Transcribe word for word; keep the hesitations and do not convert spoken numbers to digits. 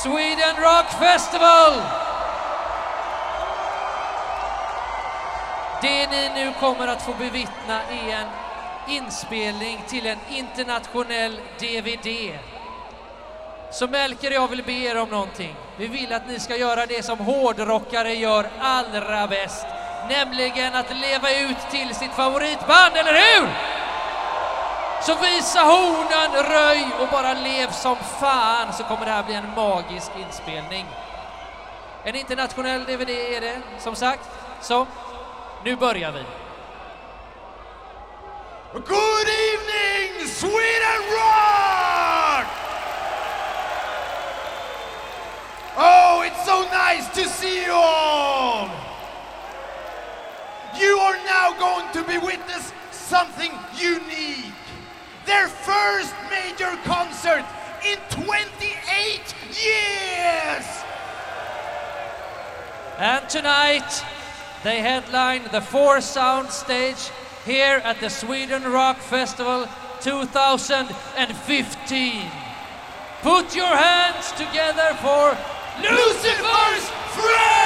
Sweden Rock Festival! Det ni nu kommer att få bevittna är en inspelning till en internationell D V D. Så Melker, jag vill be er om någonting. Vi vill att ni ska göra det som hårdrockare gör allra bäst. Nämligen att leva ut till sitt favoritband, eller hur? Så visa hornen, röj och bara lev som fan, så kommer det här bli en magisk inspelning. En internationell D V D är det, som sagt. Så, nu börjar vi. Good evening, Sweden Rock! Oh, it's so nice to see you all! You are now going to be witness something unique. Their first major concert in twenty-eight years! And tonight, they headline the Four Sound stage here at the Sweden Rock Festival two thousand fifteen. Put your hands together for Lucifer's Friends!